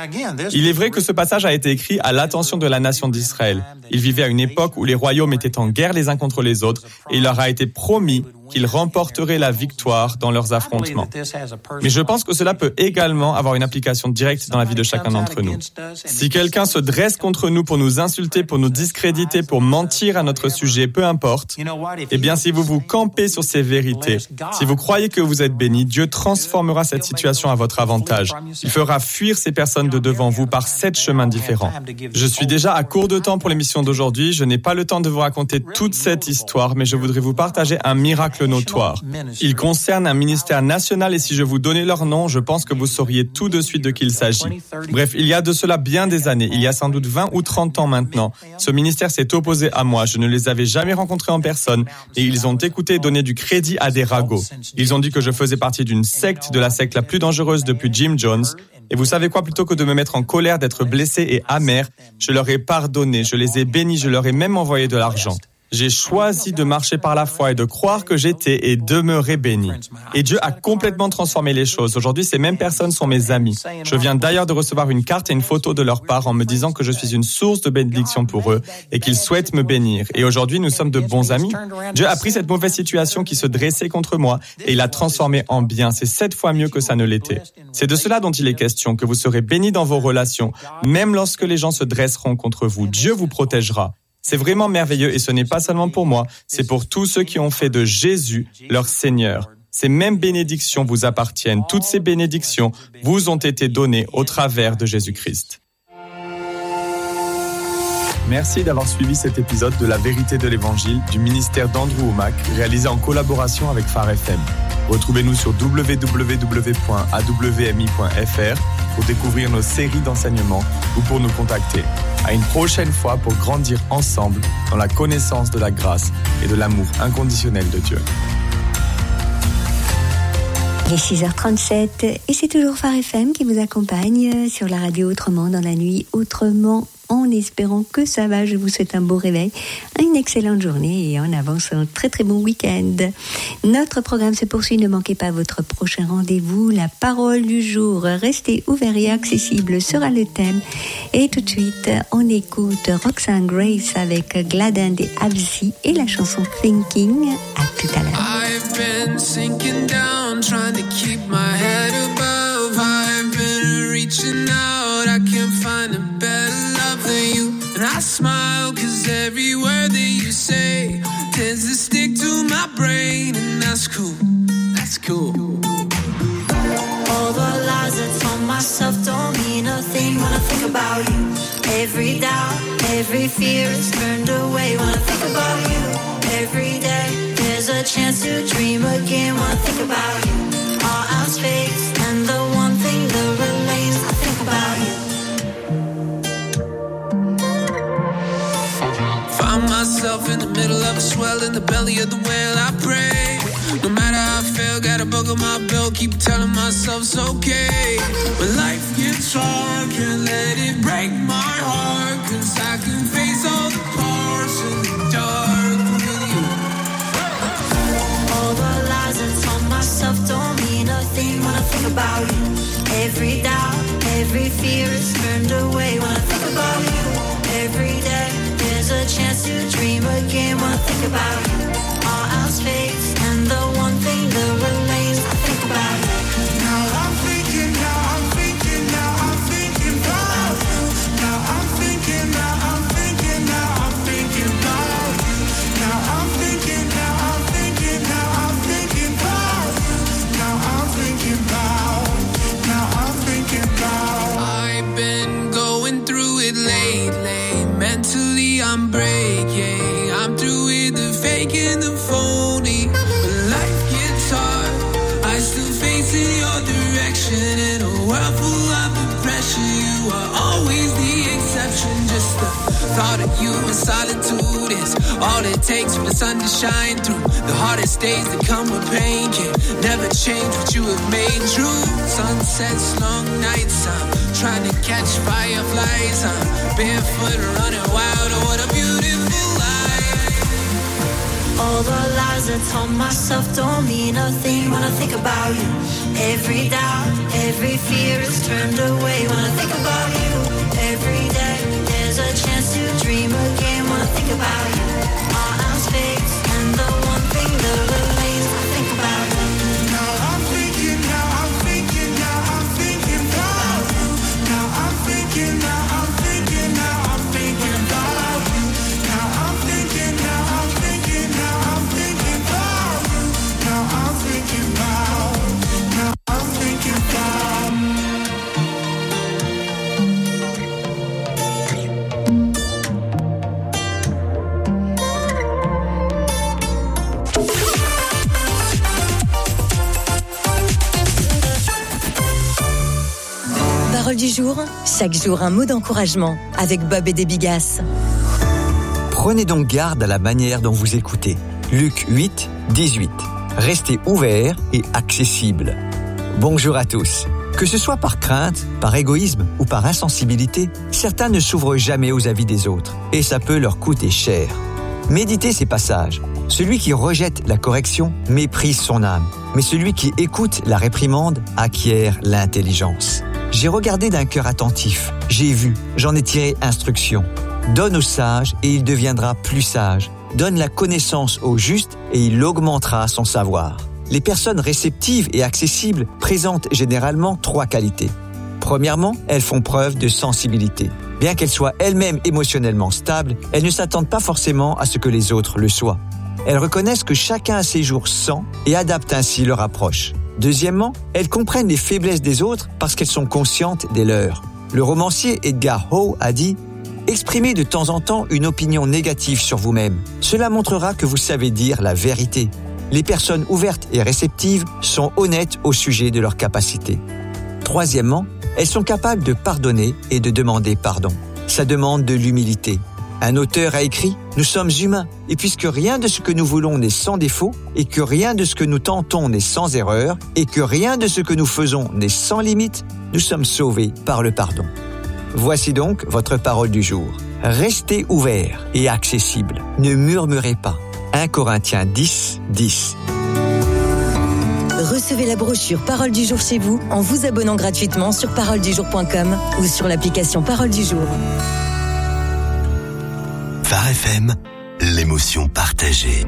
Il est vrai que ce passage a été écrit à l'attention de la nation d'Israël. Ils vivaient à une époque où les royaumes étaient en guerre les uns contre les autres et il leur a été promis qu'ils remporteraient la victoire dans leurs affrontements. Mais je pense que cela peut également avoir une application directe dans la vie de chacun d'entre nous. Si quelqu'un se dresse contre nous pour nous insulter, pour nous discréditer, pour mentir à notre sujet, peu importe, eh bien si vous vous campez sur ces vérités, si vous croyez que vous êtes bénis, Dieu transformera cette situation à votre avantage. Il fera fuir ces personnes de devant vous par 7 chemins différents. Je suis déjà à court de temps pour l'émission d'aujourd'hui. Je n'ai pas le temps de vous raconter toute cette histoire, mais je voudrais vous partager un miracle cercle notoire. Ils concernent un ministère national et si je vous donnais leur nom, je pense que vous sauriez tout de suite de qui il s'agit. Bref, il y a de cela bien des années, il y a sans doute 20 ou 30 ans maintenant, ce ministère s'est opposé à moi. Je ne les avais jamais rencontrés en personne et ils ont écouté et donné du crédit à des ragots. Ils ont dit que je faisais partie d'une secte, de la secte la plus dangereuse depuis Jim Jones. Et vous savez quoi, plutôt que de me mettre en colère, d'être blessé et amer, je leur ai pardonné, je les ai bénis, je leur ai même envoyé de l'argent. J'ai choisi de marcher par la foi et de croire que j'étais et demeurais béni. Et Dieu a complètement transformé les choses. Aujourd'hui, ces mêmes personnes sont mes amis. Je viens d'ailleurs de recevoir une carte et une photo de leur part en me disant que je suis une source de bénédiction pour eux et qu'ils souhaitent me bénir. Et aujourd'hui, nous sommes de bons amis. Dieu a pris cette mauvaise situation qui se dressait contre moi et il l'a transformée en bien. C'est 7 fois mieux que ça ne l'était. C'est de cela dont il est question, que vous serez bénis dans vos relations, même lorsque les gens se dresseront contre vous. Dieu vous protégera. C'est vraiment merveilleux et ce n'est pas seulement pour moi, c'est pour tous ceux qui ont fait de Jésus leur Seigneur. Ces mêmes bénédictions vous appartiennent. Toutes ces bénédictions vous ont été données au travers de Jésus-Christ. Merci d'avoir suivi cet épisode de La Vérité de l'Évangile du ministère d'Andrew Wommack, réalisé en collaboration avec Phare FM. Retrouvez-nous sur www.awmi.fr pour découvrir nos séries d'enseignements ou pour nous contacter. À une prochaine fois pour grandir ensemble dans la connaissance de la grâce et de l'amour inconditionnel de Dieu. Il est 6h37 et c'est toujours Phare FM qui vous accompagne sur la radio Autrement dans la nuit Autrement, en espérant que ça va. Je vous souhaite un beau réveil, une excellente journée et en avance un très très bon week-end. Notre programme se poursuit, ne manquez pas votre prochain rendez-vous. La parole du jour, restez ouverts et accessibles sera le thème. Et tout de suite, on écoute Roxanne Grace avec Gladden et Abzi et la chanson Thinking. À tout à l'heure. I've been sinking down, trying to keep my head above. I've been reaching out, I can't find a better love than you. And I smile, cause every word that you say tends to stick to my brain. And that's cool, that's cool. All the lies I told myself don't mean a thing when I think about you. Every doubt, every fear is turned away when I think about you. Every day there's a chance to dream again when I think about you. All else fades and the one thing that remains, I think about you. Find myself in the middle of a swell, in the belly of the whale, I pray. No matter how I feel, got a bug on my belt, keep telling myself it's okay. When life gets hard, can't let it break my heart, cause I can face all the parts in the dark with you. All the lies I told myself don't mean a thing when I think about you. Every doubt, every fear is turned away when I think about you. Every day there's a chance to dream again when I think about you. All else fades and the one thing that remains, I think about you. Now I'm thinking, now I'm thinking, now I'm thinking about you. Now I'm thinking, now I'm thinking, now I'm thinking about you. Now I'm thinking, now I'm thinking, now I'm thinking about you. Now I'm thinking about, now I'm thinking about. I've been going through it lately. Mentally I'm breaking. I'm through with the fake and the phony. When life gets hard, I still face in your direction. In a world full of depression, you are always the exception. Just the thought of you in solitude is all it takes for the sun to shine through. The hardest days that come with pain can never change what you have made true. Sunsets, long nights, I'm trying to catch fireflies. I'm barefoot running wild. Oh, what a beautiful life. All the lies I told myself don't mean a thing when I think about you. Every doubt, every fear is turned away when I think about you. Every day there's a chance to dream again when I think about you. All else fades and the one thing that remains, I think about you. Now I'm thinking, now I'm thinking, now I'm thinking about you. Now I'm thinking, now I'm thinking, now I'm thinking about you. Now I'm thinking, now I'm thinking, now I'm thinking about you. Now I'm thinking about, now I'm thinking about. chaque jour un mot d'encouragement avec Bob et des Bigasses. Prenez donc garde à la manière dont vous écoutez. Luc 8, 18. Restez ouverts et accessibles. Bonjour à tous. Que ce soit par crainte, par égoïsme ou par insensibilité, certains ne s'ouvrent jamais aux avis des autres et ça peut leur coûter cher. Méditez ces passages. Celui qui rejette la correction méprise son âme, mais celui qui écoute la réprimande acquiert l'intelligence. J'ai regardé d'un cœur attentif, j'ai vu, j'en ai tiré instruction. Donne au sage et il deviendra plus sage. Donne la connaissance au juste et il augmentera son savoir. Les personnes réceptives et accessibles présentent généralement 3 qualités. Premièrement, elles font preuve de sensibilité. Bien qu'elles soient elles-mêmes émotionnellement stables, elles ne s'attendent pas forcément à ce que les autres le soient. Elles reconnaissent que chacun a ses jours sans et adaptent ainsi leur approche. Deuxièmement, elles comprennent les faiblesses des autres parce qu'elles sont conscientes des leurs. Le romancier Edgar Howe a dit « Exprimez de temps en temps une opinion négative sur vous-même. Cela montrera que vous savez dire la vérité. » Les personnes ouvertes et réceptives sont honnêtes au sujet de leurs capacités. Troisièmement, elles sont capables de pardonner et de demander pardon. Ça demande de l'humilité. Un auteur a écrit « Nous sommes humains, et puisque rien de ce que nous voulons n'est sans défaut, et que rien de ce que nous tentons n'est sans erreur, et que rien de ce que nous faisons n'est sans limite, nous sommes sauvés par le pardon. » Voici donc votre parole du jour. Restez ouverts et accessibles. Ne murmurez pas. 1 Corinthiens 10, 10. Recevez la brochure Parole du jour chez vous en vous abonnant gratuitement sur paroledujour.com ou sur l'application Parole du jour. Phare FM, l'émotion partagée.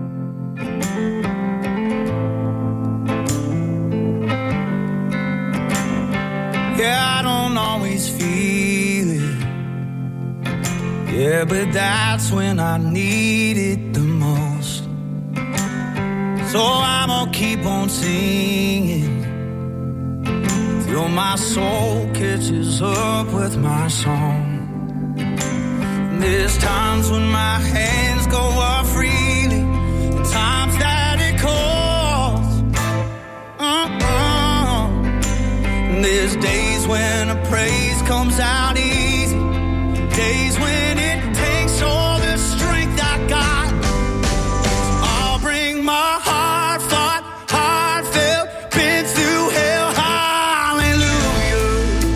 Yeah, I don't always feel it. Yeah, but that's when I need it the most. So I'm gonna keep on singing till my soul catches up with my song. There's times when my hands go up freely, times that it calls. There's days when a praise comes out easy, days when it takes all the strength I got. I'll bring my heartfelt, been through hell, hallelujah.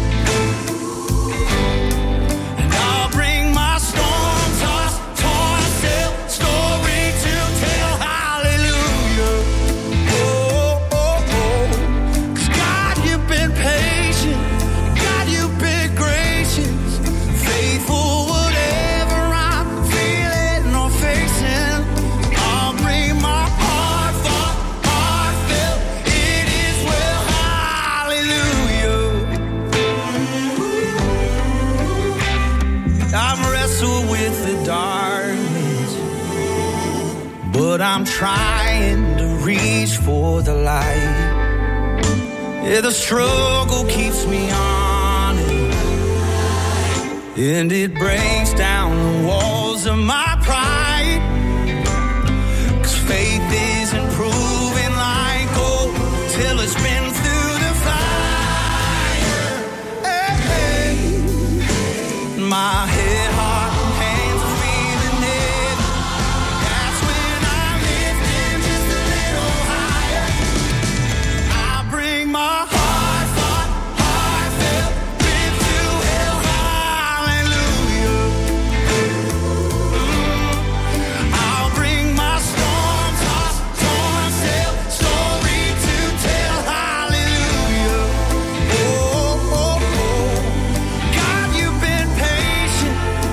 And I'll bring my storm-tossed, torn-filled story to tell, hallelujah. Oh, oh, oh. 'Cause God, you've been patient, God, you've been gracious, faithful whatever I'm feeling or facing. I'll bring my heartfelt, it is well, hallelujah. I've wrestled with the darkness, but I'm trying to reach for the light. Yeah, the struggle keeps me honest, and it breaks down the walls of my pride. 'Cause faith isn't proven like gold till it's been through the fire. Hey, hey. My head, heart, and hands are feeling it. That's when I'm lifting just a little higher. I bring my heartfelt, been through hell, hallelujah. I'll bring my storm-tossed, torn-filled story to tell, hallelujah. Oh, oh, oh. God, you've been patient,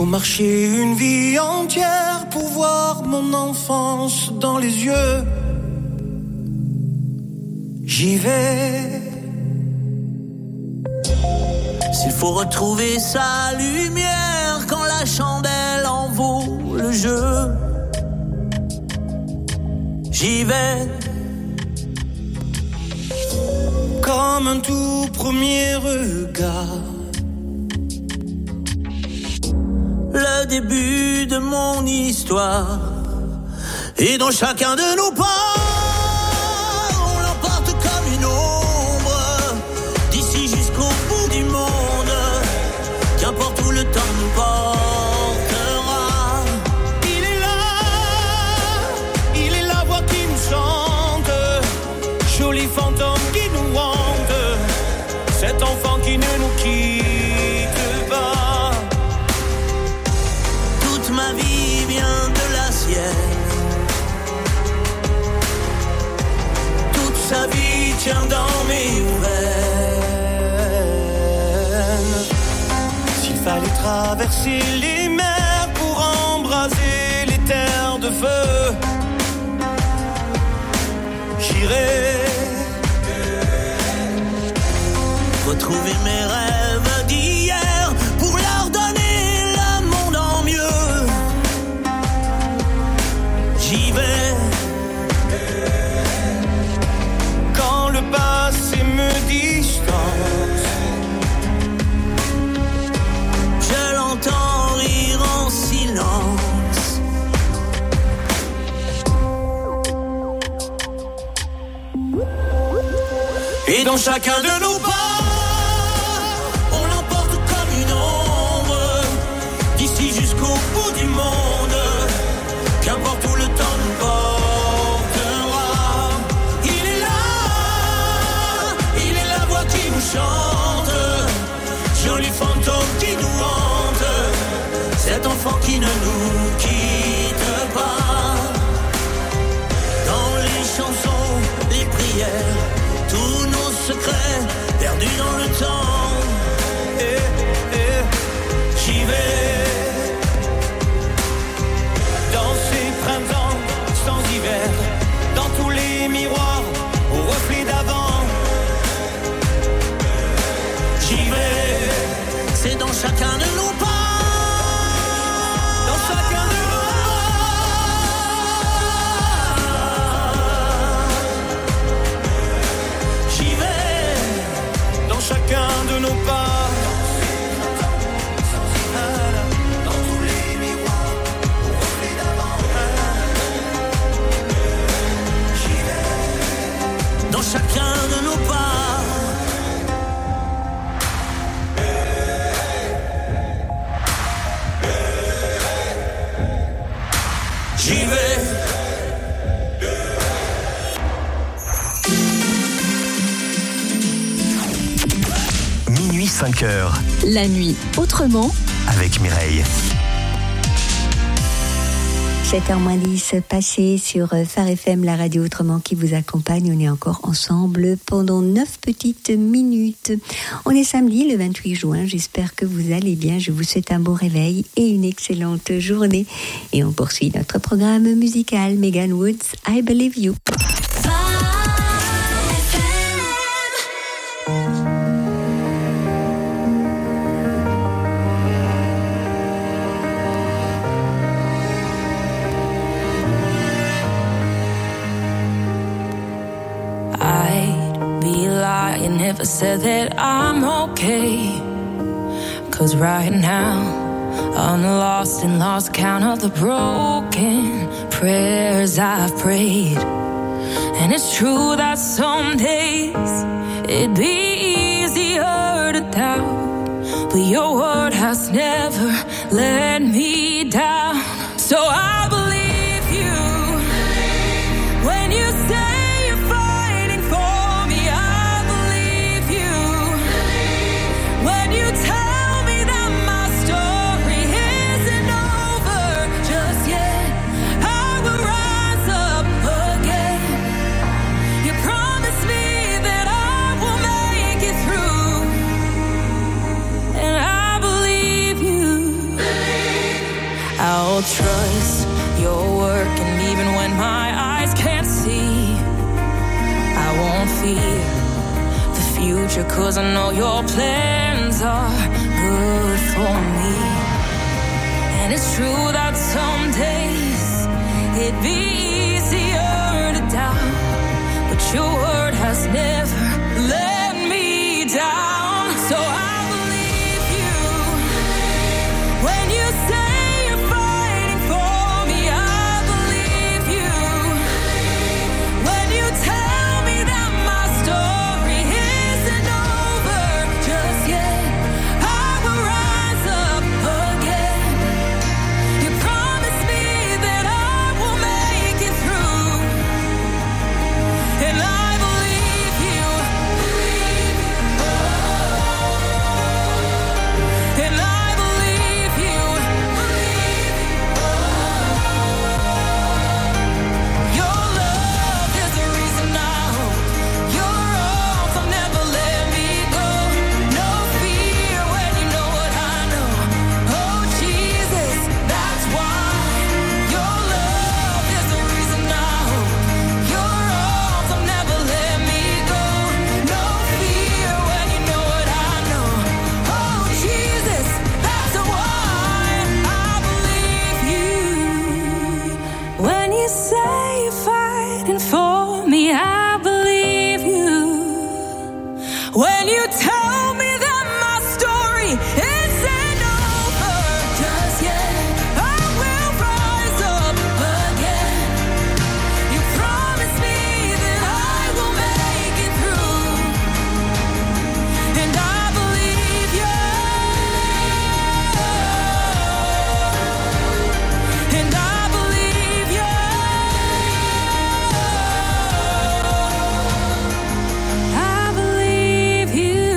faut marcher une vie entière pour voir mon enfance dans les yeux. J'y vais. S'il faut retrouver sa lumière quand la chandelle en vaut le jeu, j'y vais. Comme un tout premier regard, le début de mon histoire, et dans chacun de nos pas, on l'emporte comme une ombre, d'ici jusqu'au bout du monde, qu'importe où le temps nous portera. Il est la voix qui nous chante, joli fantôme qui nous hante, cet enfant qui ne nous quitte pas. Toute ma vie vient de la sienne, toute sa vie tient dans mes veines. S'il fallait traverser les mers pour embraser les terres de feu, j'irai. Retrouver mes rêves d'hier pour leur donner le monde en mieux. J'y vais. Quand le passé me distance, je l'entends rire en silence. Et dans chacun de nos pas, jusqu'au bout du monde, qu'importe où le temps nous portera. Il est la voix qui nous chante, joli fantôme qui nous hante, cet enfant qui ne nous quitte pas. Dans les chansons, les prières, tous nos secrets perdus dans le temps. J'y vais. Printemps sans hiver, dans tous les miroirs, au reflet d'avant. J'y vais, c'est dans chacun de nos pas, dans chacun de nos pas. J'y vais, dans chacun de nos pas. Chacun de nos pas. J'y vais. Minuit 5 heures. La nuit autrement avec Mireille. 7h10 passé sur Phare FM, la radio autrement qui vous accompagne. On est encore ensemble pendant 9 petites minutes. On est samedi le 28 juin. J'espère que vous allez bien. Je vous souhaite un bon réveil et une excellente journée. Et on poursuit notre programme musical. Megan Woods, I Believe You. Never said that I'm okay, 'cause right now I'm lost and lost count of the broken prayers I've prayed. And it's true that some days it'd be easier to doubt, but your word has never let me down. So I believe you when you say I I'll trust your work, and even when my eyes can't see, I won't fear the future, 'cause I know your plans are good for me. And it's true that some days it'd be easier to doubt, but your word has never let me down. So I believe you when you say you're fighting for me. I believe you when you tell me that my story isn't over just yet. I will rise up again. You promised me that I will make it through, and I believe you. And I believe you. Your love is the reason I hope. Your arms will never let me go. No fear when you know what I know. Oh Jesus, that's why. Your love is the reason I hope. Your arms will never let me go. No fear when you know what I know. Oh Jesus, that's why I believe you. When you say you're fighting for me, I believe you. When you tell me that my story isn't over just yet, I will rise up again. You promised me that I will make it through, and I believe you. And I believe you. I believe you.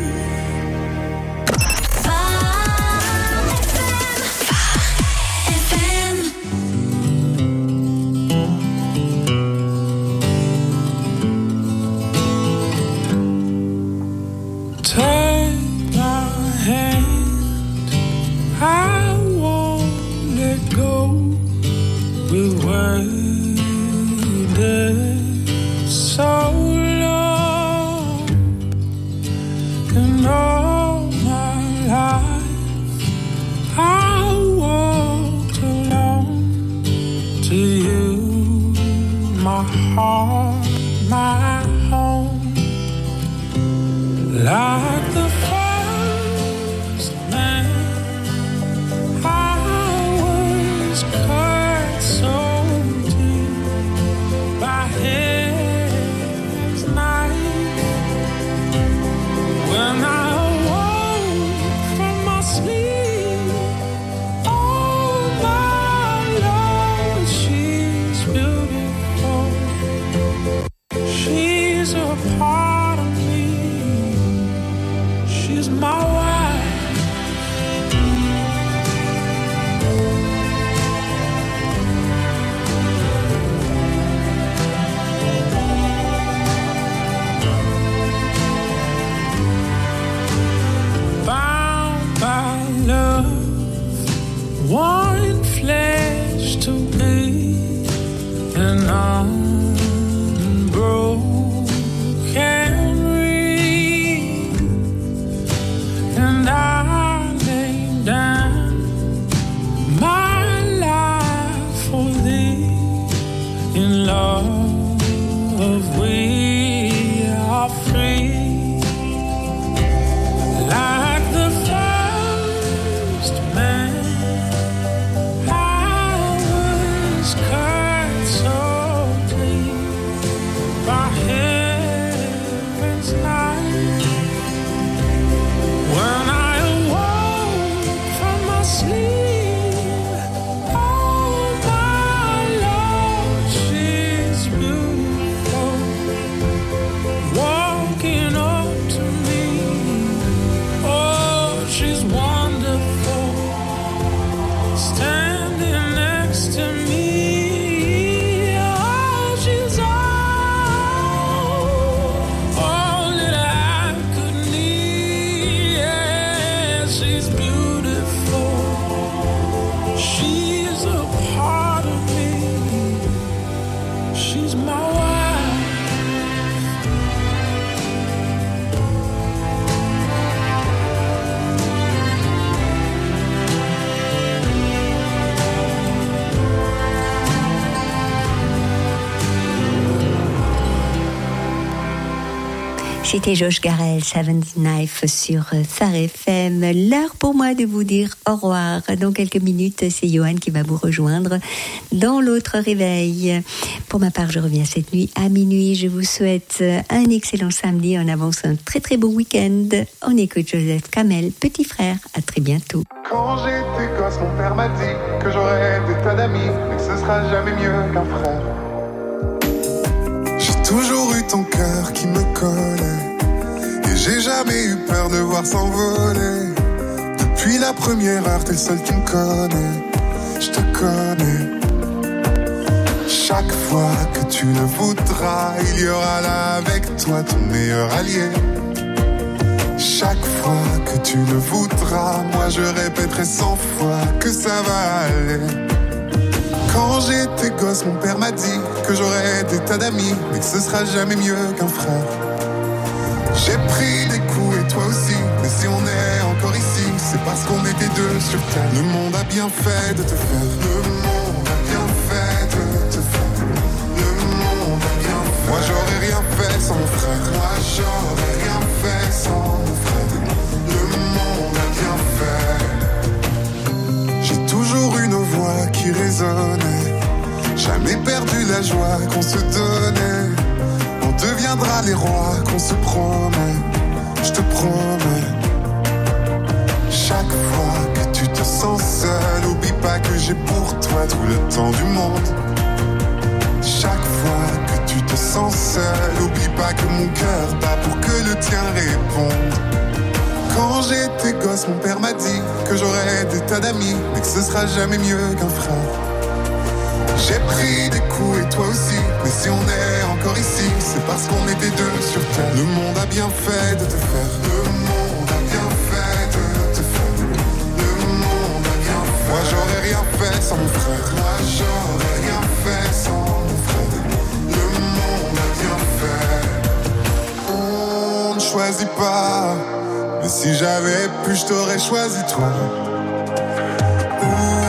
FM. Take my hand, I won't let go. We waited so long, and all my life I walked alone to you, my heart, my home. Like the first man, I was cut so deep by his knife. When I awoke from my sleep, oh my Lord, she's beautiful. She's a part of me. She's my wife. Bound by love, one flesh to be, an unbroken ring. And I lay down my life for thee. In love we are free. Like the first man, I was cut so deep by heaven's light. When I awoke from my sleep, oh my Lord, she's beautiful. Walking up to me, oh, she's wonderful. Standing next to me, oh, she's all that I could need. Yeah, she's beautiful. She's C'était Josh Garrel, Seventh Knife sur Phare FM. L'heure pour moi de vous dire au revoir. Dans quelques minutes, c'est Johan qui va vous rejoindre dans l'autre réveil. Pour ma part, je reviens cette nuit à minuit. Je vous souhaite un excellent samedi. En avance, un très très beau week-end. On écoute Joseph Kamel, petit frère. À très bientôt. Quand j'étais gosse, mon père m'a dit que j'aurais des tas d'amis, mais que ce sera jamais mieux qu'un frère. J'ai toujours eu ton cœur qui me collait, et j'ai jamais eu peur de voir s'envoler. Depuis la première heure, t'es le seul qui me connaît, je te connais. Chaque fois que tu le voudras, il y aura là avec toi ton meilleur allié. Chaque fois que tu le voudras, moi je répéterai 100 fois que ça va aller. Quand j'étais gosse, mon père m'a dit que j'aurais des tas d'amis, mais que ce sera jamais mieux qu'un frère. J'ai pris des coups et toi aussi, mais si on est encore ici, c'est parce qu'on était deux sur terre. Le monde a bien fait de te faire, le monde a bien fait de te faire. Le monde a bien fait. Moi j'aurais rien fait sans mon frère. Moi j'aurais rien fait sans mon frère. Le monde a bien fait. J'ai toujours eu nos voix qui résonnaient, jamais perdu la joie qu'on se donnait. On deviendra les rois qu'on se promet, je te promets. Chaque fois que tu te sens seul, oublie pas que j'ai pour toi tout le temps du monde. Chaque fois que tu te sens seul, oublie pas que mon cœur bat pour que le tien réponde. Quand j'étais gosse, mon père m'a dit que j'aurais des tas d'amis, mais que ce sera jamais mieux qu'un frère. J'ai pris des coups et toi aussi, mais si on est encore ici, c'est parce qu'on était deux sur terre. Le monde a bien fait de te faire, le monde a bien fait de te faire. Le monde a bien fait. Moi j'aurais rien fait sans mon frère. Moi j'aurais rien fait sans mon frère. Le monde a bien fait. On ne choisit pas, mais si j'avais pu, je t'aurais choisi toi. Ouh.